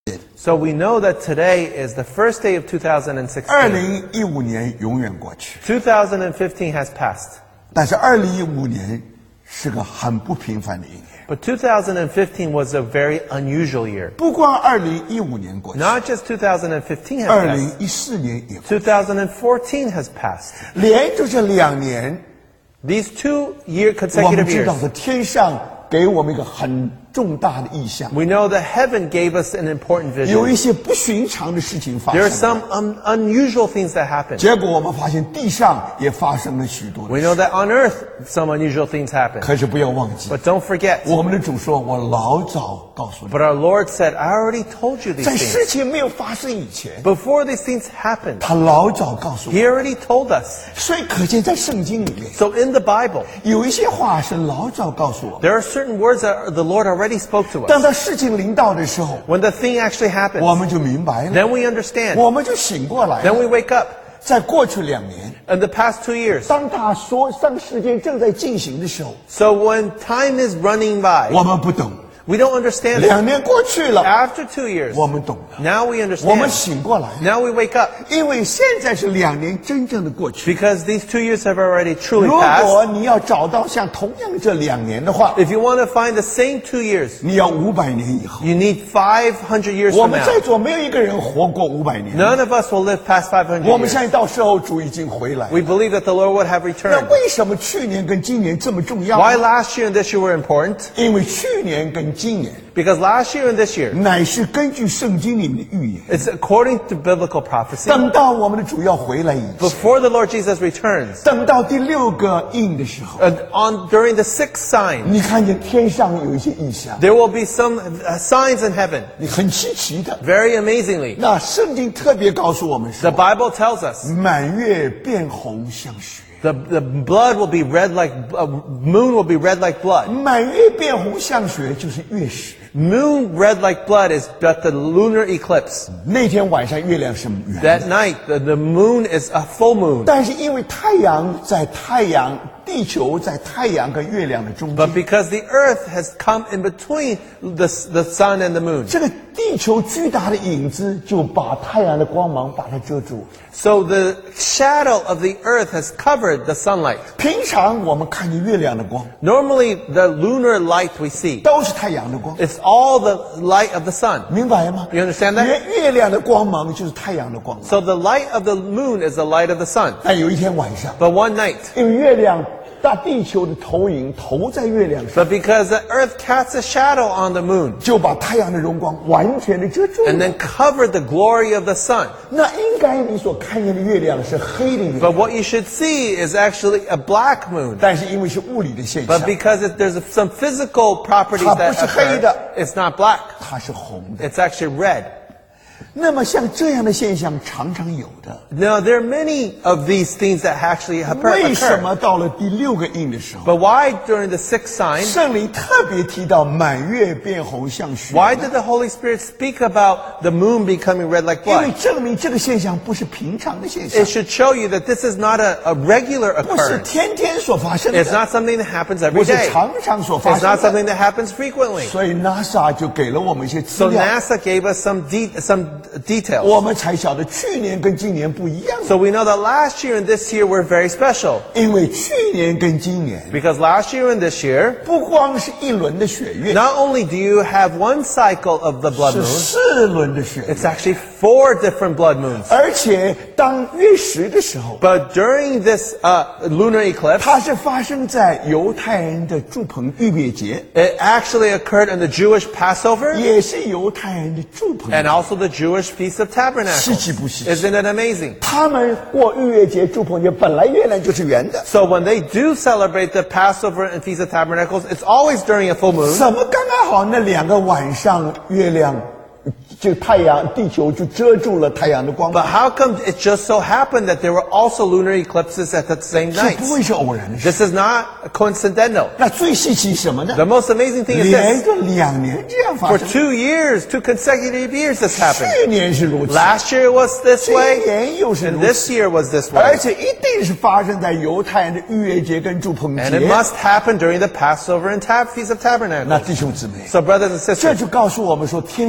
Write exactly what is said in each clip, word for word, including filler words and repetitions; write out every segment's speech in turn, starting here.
So we know that today is the first day of two thousand 二 sixteen. 零一五年永远过去， two thousand fifteen has passed. 但是二零一五年是个很不平凡的一年。 But two thousand fifteen was a very unusual year. 不光二零一五年过去， Not just two thousand fifteen has 二零 passed. 一四年也过去， two thousand fourteen has passed. 连着这两年， These two year 我们 consecutive 知道 years. 的天上给我们一个很重大的意象， We know that heaven gave us an important 有 vision. 一些不寻常的事情发 There are 生 some un- unusual things that happen. 结果我们发现地上也发生了许多的 We 事。 know that on earth some unusual things happen. 可是不要忘记， But don't forget, 我们的主说：“我老早告诉你， but our Lord said, I already told you these 在事 things. 情没有发生以前， Before these things happened, 他老早告诉我。 He already told us. ” 所以可见在圣经里面， So in the Bible, 有一些话是老早告诉我们， there are certain words that the Lord already spoke to 当 us. 到事情临到的时候， When the thing actually 我 happens, 们就明白了， then we understand. 我们就醒过来 Then 了。 we wake up. 在过去两年， In the past two years, 当他说当时间正在进行的时候， so when time is running by, 我们不懂。 we don't understand it. 两年过去了， After two years, 我们懂了， now we 我们 understand. 醒过来了， Now we wake up 因为现在是两年真正的过去。 because these two years have already truly 如 passed. 果你要找到像同样这两年的话， If you want to find the same two years, 你要五百年以后。 you need five hundred years 我 from 们 now. 在座没有一个人活过五百年。 None of us will live past five hundred 我们 years. 相信到时候主已经回来。 We believe that the Lord would have 那 returned. 为什么去年跟今年这么重要 Why 呢？ last year and this year were important? 因为去年跟今年 Because last year and this year, 乃是根据圣经里面的预言。 it's according to biblical prophecy. 等到我们的主要回来以前， Before the Lord Jesus returns, 等到第六个印的时候， uh, on during the sixth sign, 你看见天上有一些异象， there will be some uh, signs in heaven. 你很稀奇的。 Very amazingly, 那圣经特别告诉我们 the 说， Bible tells us 满月变红像血。 the, the blood will be red like, uh, moon will be red like blood. 满月变红像血就是月食。 Moon red like blood is but the lunar eclipse. 那天晚上月亮是圆 That 的， night, the, the moon is a full moon. 但是因为太阳在太阳，地球在太阳跟月亮的中 But 间， because the earth has come in between the, the sun and the moon. 这个地球巨大的影子就把太阳的光芒把它遮住。 So the shadow of the earth has covered the sunlight. 平常我们看见月亮的光 Normally, the lunar light we see, 都是太阳的光， it's all the light of the sun. 明白吗？ You understand that? 月月亮的光芒就是太阳的光芒。 So the light of the moon is the light of the sun. 但有一天晚上， But one night, 因为月亮大地球的投影投在月亮上， but because the earth casts a shadow on the moon 就把太阳的荣光完全的遮住 and 了。 then covered the glory of the sun. 那应该你所看见的月亮是黑的月 But 亮， what you should see is actually a black moon. 但是因为是物理的现象 But，because it, there's some physical properties that 它不是黑的。 occur, it's not black. 它是红的。 It's actually red. 那么像这样的现象常常有的， Now, there are many of these things that actually occur. 为什 occur. 么到了第六个印的时候， But why during the sixth sign, 圣灵特别提到满月变红像血？ why did the Holy Spirit speak about the moon becoming red like 因为 blood? 证明这个现象不是平常的现象 It，should show you that this is not a, a regular 不是 occurrence. 天天所发生 It's 的， not something that happens every 不是 day. 常常所发 It's not 生的。 something that happens frequently. 所以 NASA 就给了我们一些资 So 料， NASA gave us some de- some details. 我们才晓得去年跟今年不一样。 So we know that last year and this year were very special. 因为去年跟今年 Because last year and this year, 不光是一轮的血月， not only do you have one cycle of the blood 是 moon, 四轮的血月 it's，actually four different blood moons. 而且当月食的时候， But during this uh, lunar eclipse, 它是发生在犹太人的祝棚逾越节， it actually occurred in the Jewish Passover 也是犹太人的祝棚 and also the Jewish Feast of 稀 Tabernacles. 奇不稀奇？ Isn't it amazing? 他们过逾越节、祝棚节，本来月亮就是圆的， So when they do celebrate the Passover and Feast of Tabernacles, it's always during a full moon. 怎么刚刚好那两个晚上月亮就太阳、地球就遮住了太阳的光 But 芒？ how come it just so happened that there were also lunar eclipses at the same 这 night? 不会是偶然的事。 This is not coincidental. 那最稀奇什么呢？ The most amazing thing is 连 this. 着两年这样发 For 生。 two years, two consecutive years this happened. 去年是如此， Last year it was this 今 way, 年又是 and 如 this 此， year was this 而 way. 且一定是发生在犹太人的逾越节跟祝棚 And 节 it。must happen during the Passover and Tab- Feast of 那 Tabernacles. 弟兄姊妹， So brothers and 这 sisters, 就告诉我们说，天上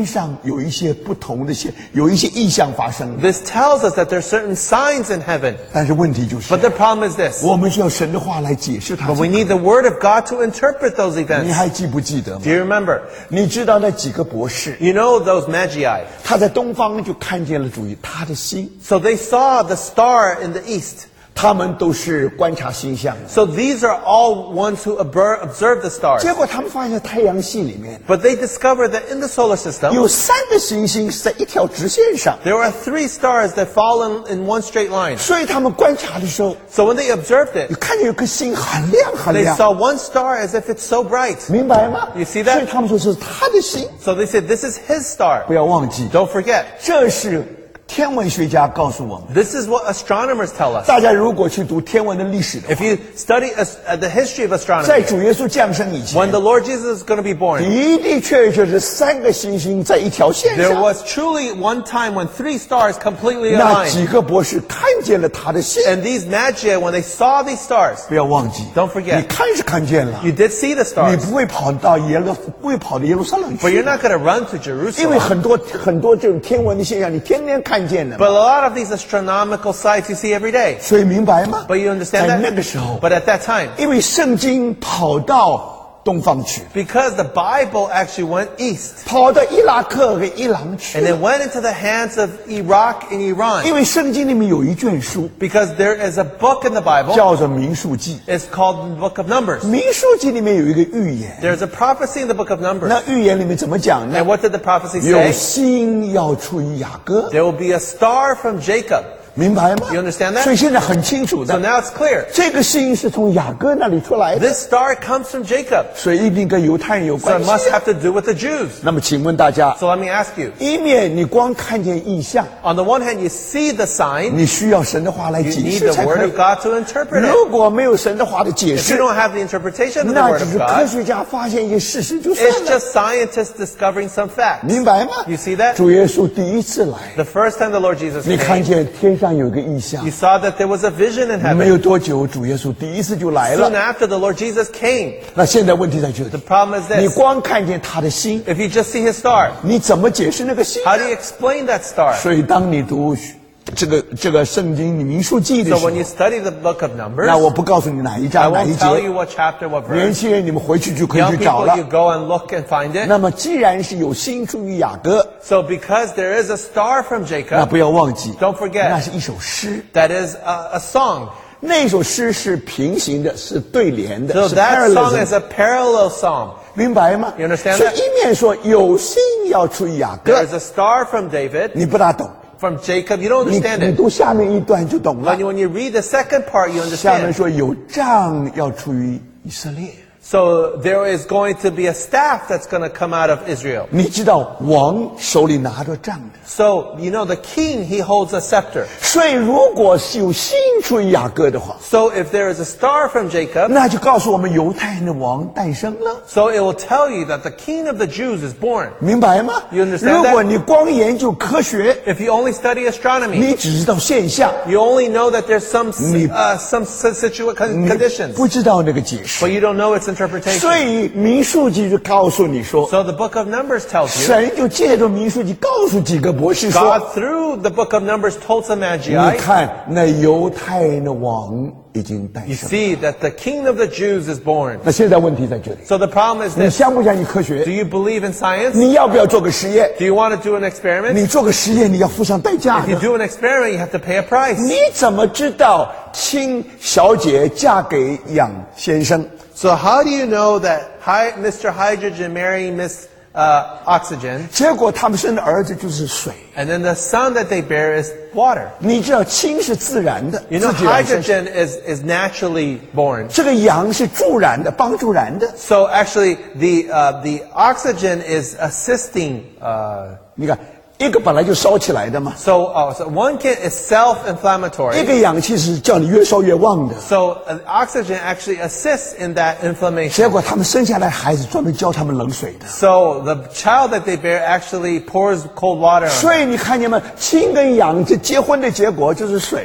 有一些不同的些，有一些异象发生。 This tells us that there's certain signs in heaven. 但是问题就是， But the problem is this. 我们需要神的话来解释它。 But we need the word of God to interpret those 你 events. 还记不记得吗 Do？ you remember? 你知道那几个博士， You know those magi. 他在东方就看见了主于他的星， So they saw the star in the east. 他们都是观察星象的。 So these are all ones who obser- observe the stars. 结果他们发现太阳系里面 But they discovered that in the solar system, 有三个行星是在一条直线上， there are three stars that fall in, in one straight line. 所以他们观察的时候， So when they observed 你 it, 看见有颗星很亮很 they 亮， saw one star as if it's so bright. 明白吗？ You see that? 所以他们说是他的星。 So they said, this is his star. 不要忘记， Don't forget. 这是天文学家告诉我们。 This is what astronomers tell us. 大家如果去读天文的历史的 If 话， you study as, uh, the history of 在 astronomy, 主耶稣降生以 when 前， the Lord Jesus is going to be born, 的的确确是三个行星在一条线 there 上。 was truly one time when three stars completely 那 aligned. 几个博士看见了他的星， And these magi, when they saw these stars, 不要忘记 Don't forget 你看是看见了， you did see the 你 stars, 不会跑到耶路，不会跑到耶路撒冷 but 去 you're，not going to run to 因为 Jerusalem. 很多很多这种天文的现象，你天天看见的嘛， But a lot of these astronomical sights you see every day. 所以明白吗？ But you understand 在那 that? 个时候， But at that time, 因为圣经跑到东方去， because the Bible actually went east, 跑到伊拉克和伊朗去 and 了， it went into the hands of Iraq and 因 Iran, 为圣经里面有一卷书 because there is a book in the Bible, 叫做民数记， it's called the Book of Numbers. 民数记里面有一个预言， There's a prophecy in the Book of Numbers. 那预言里面怎么讲呢 And？what did the prophecy 有 say? 星要出于雅各， There will be a star from Jacob. 明白吗 You understand that? 所以现在很清楚 So 的， now it's clear. 这个星是从雅各那里出来的， This star comes from Jacob. 所以一定跟犹太人有 So 关 it 系 must 啊。 have to do with the Jews. 那么请问大家， So let me ask you. 一面你光看见异象， On the one hand, you see the sign. 你需要神的话来 You 解 need 释 the 才 Word 可以 of。God to interpret 如 it. 果没有神的话的解 If 释 you，don't have the interpretation of the 那 Word 只 of 是科 God, 学家发现一些事实就算 it's 了， just scientists discovering some facts. 明白吗 You see that? 主耶稣第一次来， The first time the Lord Jesus 你看 came, 见天上有一个异象 you，saw that there was a vision in 没 heaven. 有多久，主耶稣第一次就来 Soon 了。 after, the Lord Jesus came. 那现在问题在这里 The，problem is 你 this. 光看见他的心， If you just see his star, 你怎么解释那个心呢 how do you explain that star? 所以当你读这个这个圣经你民数记的 So 时候 when，you study the book of Numbers, 那我不告诉你哪一 I 章哪一 won't tell you 节， what chapter, what 年 verse. 轻人你们回去就可以 Young 去找 people, you 了。 go and look and find it. 那么既然是有心出于雅各， So because there is a star from 那 Jacob, 不要忘记， don't forget 那是一首诗。 that is a, a song. 那首诗是平行的，是对连的， So 是 that song is parallelism， a parallel song. 明白吗？ You understand 所以 that? 一面说有心要出于雅 There 各， is a star from David, 你不大懂， from Jacob. You don't 你 understand 你 it. 读下面一段就懂了 When。you, when you read the second part, you 下面 understand. 说有杖要出于以色列， So there is going to be a staff that's going to come out of Israel. 你知道王手里拿着杖的， So, you know, the king, he holds a scepter. 所以如果是有心出于雅各的话， So if there is a star from Jacob, 那就告诉我们犹太人的王诞生了， so it will tell you that the king of the Jews is born. 明白吗？ You understand 如 that? 果你光研究科学， If you only study astronomy, 你只知道现象， you only know that there's some, 你- uh, some situa- con- 你 conditions, 不知道那个解释 but。you don't know its interpretation. 所以民数记就告诉你说， So the book of Numbers tells you, 神就借着民数记告诉几个博士说， God through the book of Numbers told some 你 magi, 看那犹太人的王已经诞 you 生。 see that the king of the Jews is born. 那现在问题在这里， So the problem is 你 this. 相不相信科 Do 学？ you believe in science? 你要不要做个实验？ Do you want to do an experiment? 你做个实验，你要付上代价 If you 的。 do an experiment, you have to pay a price. 你怎么知道亲小姐嫁给杨先生？ So how do you know that Hy- Mister Hydrogen marrying Miss uh, Oxygen, 结果他们生的儿子就是水。 and then the son that they bear is water? 你知道氢是自然的， You know, 自己然生 hydrogen is, is naturally born. 这个氧是助燃的，帮助燃的。 So actually, the, uh, the oxygen is assisting. Uh, 你看，一个本来就烧起来的嘛， so, oh, so one can is 一 self-inflammatory. 个氧气是叫你越烧越旺的。 So uh, oxygen actually assists in that 结 inflammation. 果他们生下来孩子专门教他们冷水的。 So the child that they bear actually pours cold water on. 所以你看见吗？氢跟氧这结婚的结果就是水。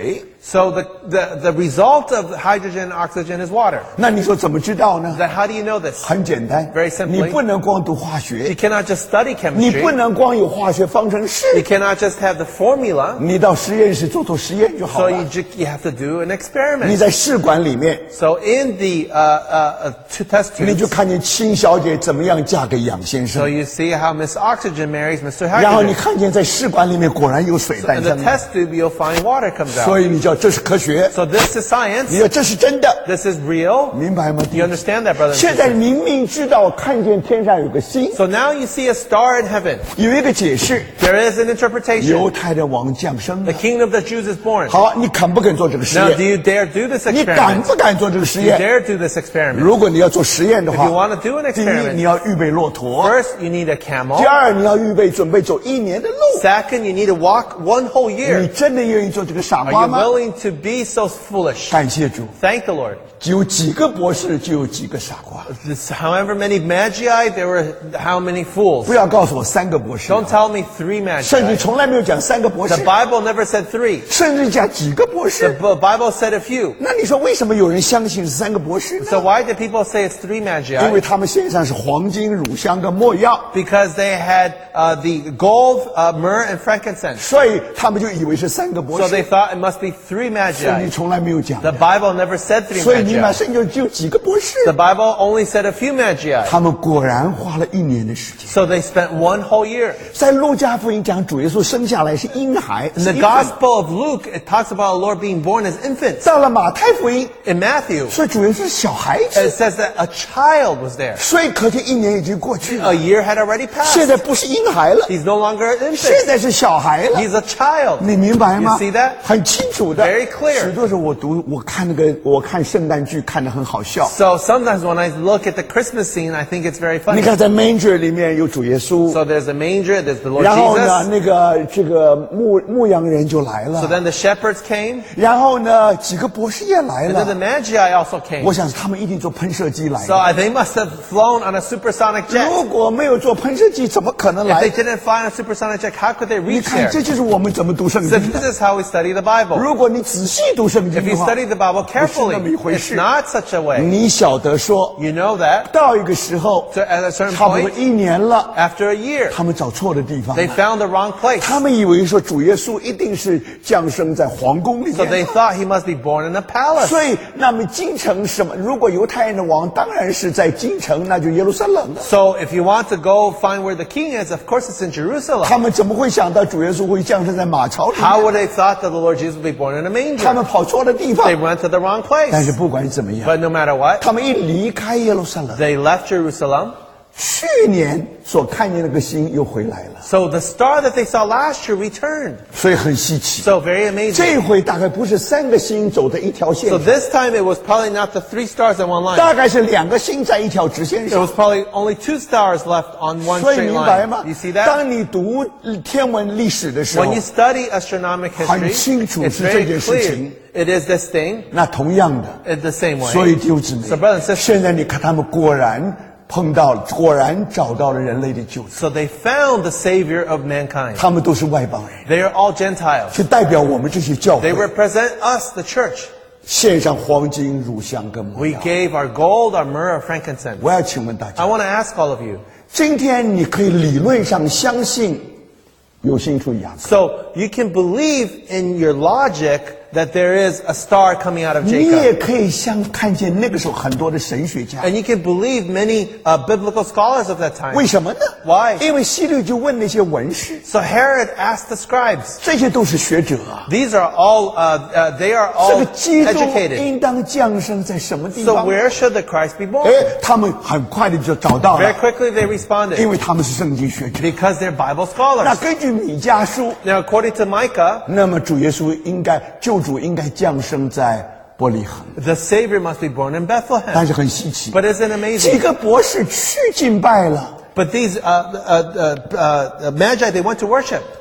So the, the, the result of hydrogen and oxygen is water. 那你说怎么知道呢？ That how do you know this? 很简单 Very simply. 你不能光读化 You 学， cannot just study 你 chemistry. 不能光有化学方程式， You cannot just have the formula. 你到实验室做做实验就好 So 了 you, ju- you have to do an 你 experiment. 在试管里面， So in the uh, uh, uh, two test 你就 tubes, 看见秦小姐怎么样嫁给杨先 so 生， you see how Miss Oxygen marries Mister 然后你 Hydrogen. 看见在试管里面果然有水诞 In the 生， test tube, you'll find water comes 所 out. 以你叫这是科学， So this is 你 science. 说这是真的， This is real. 明白吗？ You understand that, brother and 现在 sister? 明明知道看见天上有个星， So now you see a star in heaven. 有一个解释， There is an 犹 interpretation. 太的王降生 The 了。 king of the Jews is born. 好，你肯不肯做这个实 Now, do 验？ you dare do this 你敢 experiment? 不敢做这个实 You 验？ dare do this experiment. 如果你要做实验的 If you 话， want to do an 第一 experiment, 你要预备骆驼， first you need a camel. 第二你要预备准备走一年的路。 Second, you need to walk one whole 你 year. 真的愿意做这个傻 Are 瓜 you 吗？ willing to be so foolish? 感谢主， Thank the Lord. 有几个博士就有几个傻瓜。 This, however many magi, there were how many fools. 不要告诉我三个博士， Don't tell me three 圣经 magi. 从来没有讲三个博士 The，Bible never said three. 甚至讲几个博 The 士。 B- Bible said a few. 那你说为什么有人相信是三个博士呢？ So why did people say it's three 因为 magi? 他们献上是黄金、乳香跟没药， Because they had uh, the gold, uh, myrrh, and frankincense. 所以他们就以为是三个博 So 士。 they thought it must be three 圣经 magi. 从来没有讲 The 的， Bible never said three 所以你买 magi. 圣经就有几个博士。 The Bible only said a few magi. 他们果然花了一年的时间。 So they spent one whole year. 在路加福音讲主耶稣生下来是婴孩， In 是 the 婴孩 Gospel of Luke, it talks about the Lord being born as infants. 到了马太福音， In Matthew, 说主耶稣是小孩 it 子， says that a child was there. 所以可见一年已经过去 A 了。 year had already 现 passed. 在不是婴孩了， He's no longer an 现 infant. 在是小孩了。 He's a child. 你明白吗 You see that? 很清楚的 Very clear. 许多时候我读，我看那个，我看圣诞剧看得很好笑。 So sometimes when I look at the Christmas scene, I think it's very 你 funny. 看在 manger 里面有主耶稣， So there's a manger, there's the Lord 然后呢， Jesus. 那个这个牧牧羊人就来 So 了， then the shepherds came, 然后呢，几个博士也来 and then the 了。 magi also came. 我想他们一定坐喷射机来 So 的。 uh, they must have flown on a supersonic 如 jet. 果没有坐喷射机，怎么可能 If 来 they？didn't fly on a supersonic jet, how could they 你 reach 看， there? 这就是我们怎么读圣 So 经 this 的。 is how we study the Bible. 如果你仔细读圣经 If 的 you 话， study the Bible 不是那么一 carefully, 回 it's 事。 not such a way. 你晓得说， You know that. 到一个时候， So at a certain 差不多 point, 一年了， after a year, 他们找错的地方 they 了。 found the wrong place. 他们以为说主耶稣一定是降生在皇宫里 So 面 they，thought he must be born in a palace. 所以那么京城什么？如果犹太人的王当然是在京城，那就耶路撒冷了。 So if you want to go find where the king is, of course it's in Jerusalem. 他们怎么会想到主耶稣会降生在马槽里 How 面？ would they thought that the Lord Jesus would be born in a 他 manger? 们跑错了地方 They。went to the wrong 但是 place. 不管怎么样， But no matter what, 他们一离开耶路撒冷， they left Jerusalem. 去年所看见那个星又回来了， So the star that they saw last year returned. 所以很稀奇。 So very amazing. 这回大概不是三个星走在一条线 So 上， this time it was probably not the three stars on one line. 大概是两个星在一条直线 It 上。 was probably only two stars left on one 所以 straight 明白 line. 吗 You see？that? 当你读天文历史的时候 When，you study astronomic 很 history, 清楚 it's 是这 very 件事 clear. 情。 It is this thing. 那同样的， It's the same 所以 way. 弟兄姊妹 So brothers and sisters, 现在你看他们果然碰到了，果然找到了人类的救主。 so they found the Savior of mankind. 他们都是外邦人， They are all Gentiles. 就代表我们这些教 They 会 represent us, the church. 献上黄金、乳香跟没 We 药。 gave our gold, our myrrh, our frankincense. 我要请问大 I 家， want to ask all of you. 今天你可以理论上相信有星出雅各， So you can believe in your logic that there is a star coming out of 你也 Jacob. 可以相看见那个时候很多的神学家。 And you can believe many uh, biblical scholars of that time. 为什么呢 Why? 因为希律就问那些文士， So Herod asked the scribes. 这些都是学者啊。 These are all, uh, uh, they are 这 all 个基督 educated. 应当降生在什么地 So 方？ where should the Christ be born? 哎，他们很快的就找到 Very 了， quickly they responded. 因为他们是圣经学者。 Because they're Bible 那 scholars. 根据米迦书， Now according to Micah, 那么主耶稣应该救主应该降生在伯利恒， the Savior must be born in 但 Bethlehem. 是很稀奇， But isn't it 几 amazing? 个博士去敬拜了， But these uh, uh, uh, uh, uh, magi, they went to worship.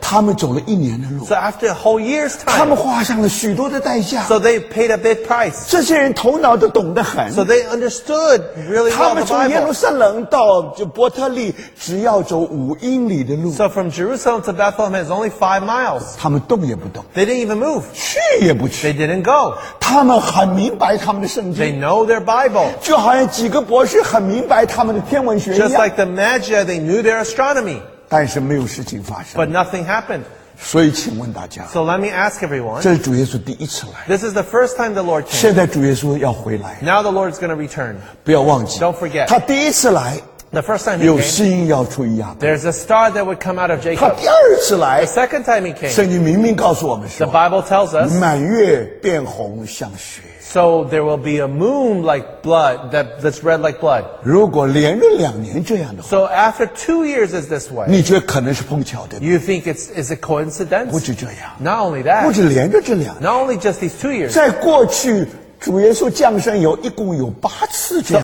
他们走了一年的路， So after a whole year's 他们 time, 花上了许多的代价。 so they paid a big price. 这些人头脑都懂得很。 So they understood really 他 well 们 the 从耶路 Bible. 撒冷到就伯特利只要走五英里的路， So from Jerusalem to Bethlehem is only five miles. 他们动也不动， They didn't even move. 去也不去。 They didn't go. 他们很明白他们的圣 They 经， know their Bible. 就好像几个博士很明白他们的天文学一 Just 样， like the Magi, they knew their astronomy, 但是没有事情发生。 but nothing happened. 所以，请问大家， So let me ask everyone. 这是主耶稣第一次来， This is the first time the Lord came. 现在主耶稣要回来， Now the Lord's going to return. 不要忘记， Don't forget. 他第一次来 The first time he 有 came, 星要出于亚伯， there's a star that would come out of 他 Jacob. 第二次来 The，second time he came, 圣经明明告诉我们 the 说， Bible tells us, 满月变红像血。 so there will be a moon like blood, that, that's red like blood. 如果连着两年这样的话， So after two years is this way. 你觉得可能是碰巧的？ You think it's is it 不 coincidence? 止这样， Not only 不 that, 止连着这两年， not only just these two years. 在过去主耶稣降生有一共有八次这 So 样